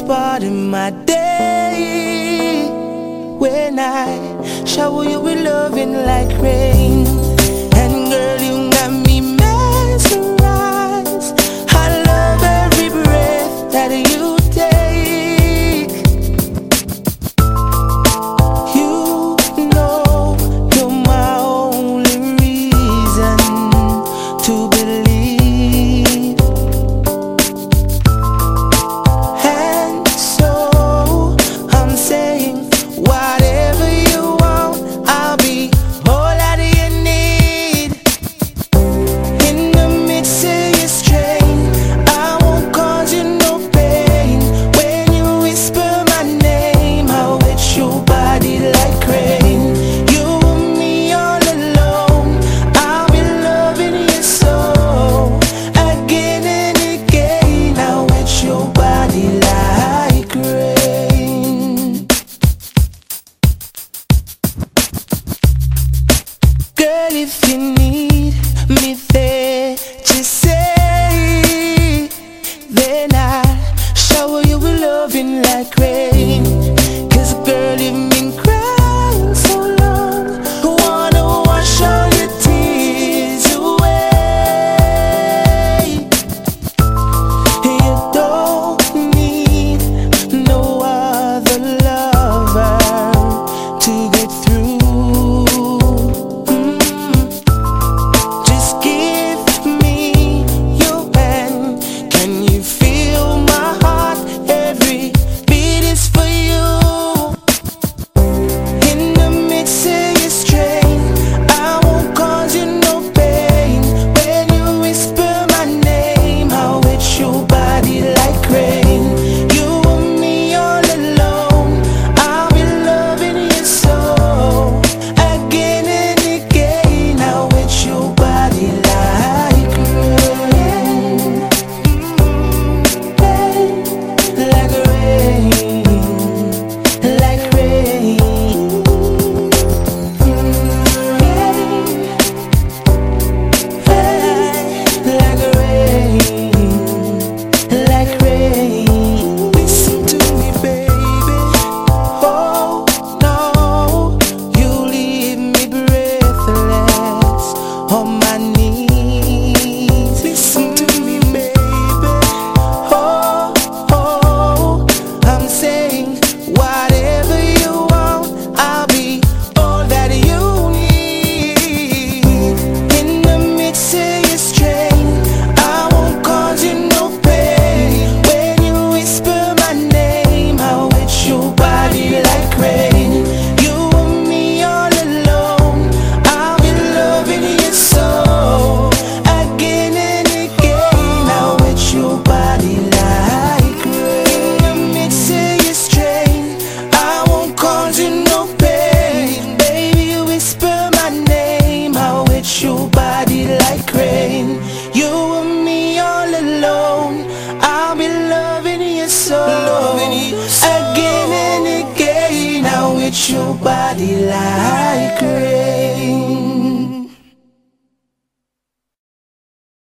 part of my day. When I shower you with loving like rain, and girl, you got me mesmerized. I love every breath that you take. You know you're my only reason to believe. And so I'm saying, whatever you want, I'll be all that you need. In the midst of your strain, I won't cause you no pain. When you whisper my name, I'll wet your body like rain. You and me all alone, I'll be loving you so. Again and again, I'll wet your body like rain. Girl, if you need me there, just say. Then I shower you with loving like rain. 'Cause girl, you've been crying so long, wanna wash all your tears away. You don't need no other lover to get through. Just give me your hand. Can you feel my heart? Every beat is for you. In the midst of your strain, I won't cause you no pain. When you whisper my name, I'll wet your body like rain. You and me all alone, I'll be loving you so. Again and again, I'll wet your body like rain. Like rain, like rain. Like rain, like rain. Listen to me, baby. Oh no, you leave me breathless on my knees. Listen to me, baby. Oh, I'm saying, whatever you want, I'll be all that you need. In the midst of your strain, I won't cause you no pain. When you whisper my name, I'll wet your body like rain. You and me all alone, I'll be loving you so. Again and again, I'll wet your body like rain. In the midst of your strain, I won't cause you no pain. Baby, whisper my name, I'll wet your body like rain. You and me all alone, I'll be loving you so. Again and again, I'll wet your body like